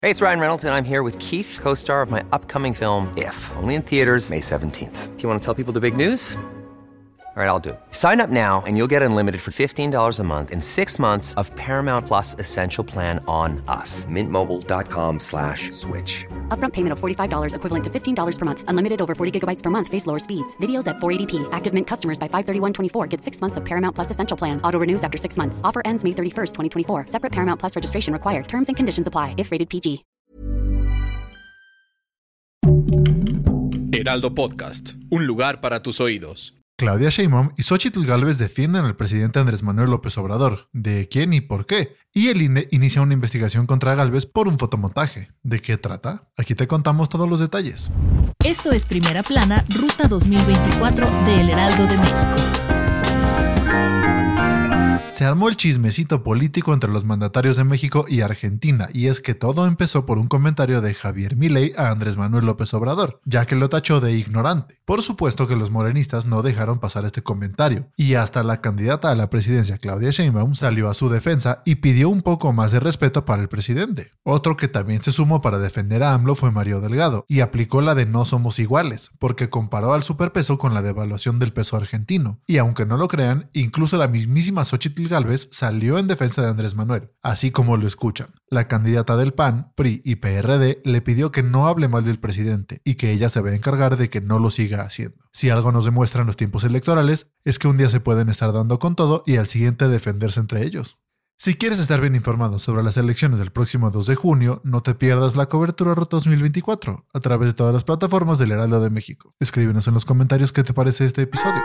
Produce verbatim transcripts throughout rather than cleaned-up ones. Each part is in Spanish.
Hey, it's Ryan Reynolds, and I'm here with Keith, co-star of my upcoming film, If, only in theaters May seventeenth. Do you want to tell people the big news? All right, I'll do it. Sign up now and you'll get unlimited for fifteen dollars a month and six months of Paramount Plus Essential Plan on us. Mint Mobile dot com slash switch. Upfront payment of forty-five dollars equivalent to fifteen dollars per month. Unlimited over forty gigabytes per month. Face lower speeds. Videos at four eighty p. Active Mint customers by five thirty-one twenty-four get six months of Paramount Plus Essential Plan. Auto renews after six months. Offer ends May thirty-first, twenty twenty-four. Separate Paramount Plus registration required. Terms and conditions apply if rated P G. Heraldo Podcast. Un lugar para tus oídos. Claudia Sheinbaum y Xóchitl Gálvez defienden al presidente Andrés Manuel López Obrador. ¿De quién y por qué? Y el I N E inicia una investigación contra Gálvez por un fotomontaje. ¿De qué trata? Aquí te contamos todos los detalles. Esto es Primera Plana, Ruta dos mil veinticuatro de El Heraldo de México. Se armó el chismecito político entre los mandatarios de México y Argentina, y es que todo empezó por un comentario de Javier Milei a Andrés Manuel López Obrador, ya que lo tachó de ignorante. Por supuesto que los morenistas no dejaron pasar este comentario, y hasta la candidata a la presidencia Claudia Sheinbaum salió a su defensa y pidió un poco más de respeto para el presidente. Otro que también se sumó para defender a AMLO fue Mario Delgado, y aplicó la de no somos iguales, porque comparó al superpeso con la devaluación del peso argentino. Y aunque no lo crean, incluso la mismísima Xóchitl Gálvez salió en defensa de Andrés Manuel, así como lo escuchan. La candidata del P A N, P R I y P R D le pidió que no hable mal del presidente y que ella se va a encargar de que no lo siga haciendo. Si algo nos demuestran los tiempos electorales, es que un día se pueden estar dando con todo y al siguiente defenderse entre ellos. Si quieres estar bien informado sobre las elecciones del próximo dos de junio, no te pierdas la cobertura Ruta dos mil veinticuatro a través de todas las plataformas del Heraldo de México. Escríbenos en los comentarios qué te parece este episodio.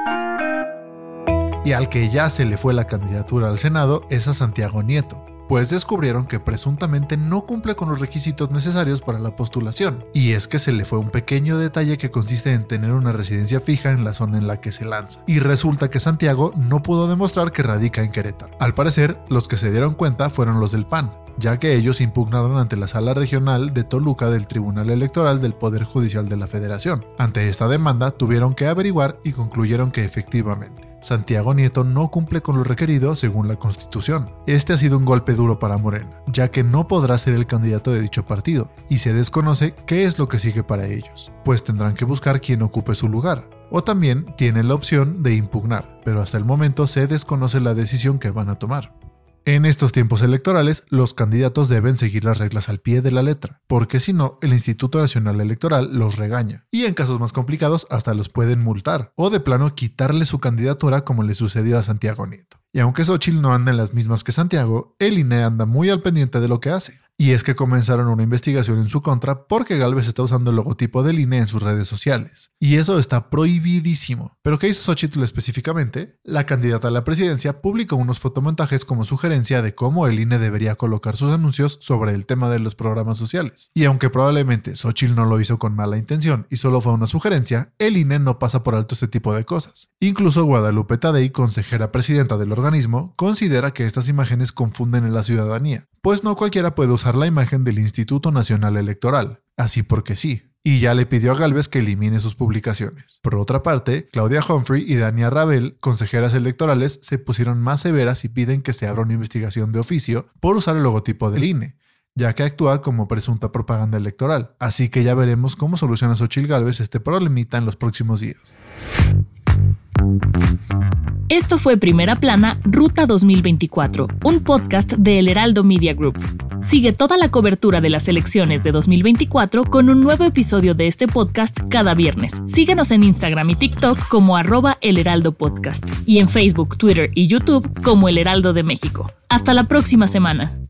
Y al que ya se le fue la candidatura al Senado es a Santiago Nieto, pues descubrieron que presuntamente no cumple con los requisitos necesarios para la postulación. Y es que se le fue un pequeño detalle que consiste en tener una residencia fija en la zona en la que se lanza. Y resulta que Santiago no pudo demostrar que radica en Querétaro. Al parecer, los que se dieron cuenta fueron los del P A N, ya que ellos impugnaron ante la Sala Regional de Toluca del Tribunal Electoral del Poder Judicial de la Federación. Ante esta demanda, tuvieron que averiguar y concluyeron que efectivamente Santiago Nieto no cumple con lo requerido según la Constitución. Este ha sido un golpe duro para Morena, ya que no podrá ser el candidato de dicho partido, y se desconoce qué es lo que sigue para ellos, pues tendrán que buscar quien ocupe su lugar. O también tienen la opción de impugnar, pero hasta el momento se desconoce la decisión que van a tomar. En estos tiempos electorales, los candidatos deben seguir las reglas al pie de la letra, porque si no, el Instituto Nacional Electoral los regaña, y en casos más complicados hasta los pueden multar, o de plano quitarle su candidatura como le sucedió a Santiago Nieto. Y aunque Xóchitl no anda en las mismas que Santiago, el I N E anda muy al pendiente de lo que hace. Y es que comenzaron una investigación en su contra porque Gálvez está usando el logotipo del I N E en sus redes sociales. Y eso está prohibidísimo. ¿Pero qué hizo Xóchitl específicamente? La candidata a la presidencia publicó unos fotomontajes como sugerencia de cómo el I N E debería colocar sus anuncios sobre el tema de los programas sociales. Y aunque probablemente Xóchitl no lo hizo con mala intención y solo fue una sugerencia, el I N E no pasa por alto este tipo de cosas. Incluso Guadalupe Tadei, consejera presidenta del organismo, considera que estas imágenes confunden a la ciudadanía, pues no cualquiera puede usar la imagen del Instituto Nacional Electoral, así porque sí, y ya le pidió a Gálvez que elimine sus publicaciones. Por otra parte, Claudia Humphrey y Dania Rabel, consejeras electorales, se pusieron más severas y piden que se abra una investigación de oficio por usar el logotipo del I N E, ya que actúa como presunta propaganda electoral. Así que ya veremos cómo soluciona Xóchitl Gálvez este problemita en los próximos días. Esto fue Primera Plana, Ruta dos mil veinticuatro, un podcast de El Heraldo Media Group. Sigue toda la cobertura de las elecciones de dos mil veinticuatro con un nuevo episodio de este podcast cada viernes. Síguenos en Instagram y TikTok como arroba El Heraldo Podcast y en Facebook, Twitter y YouTube como El Heraldo de México. Hasta la próxima semana.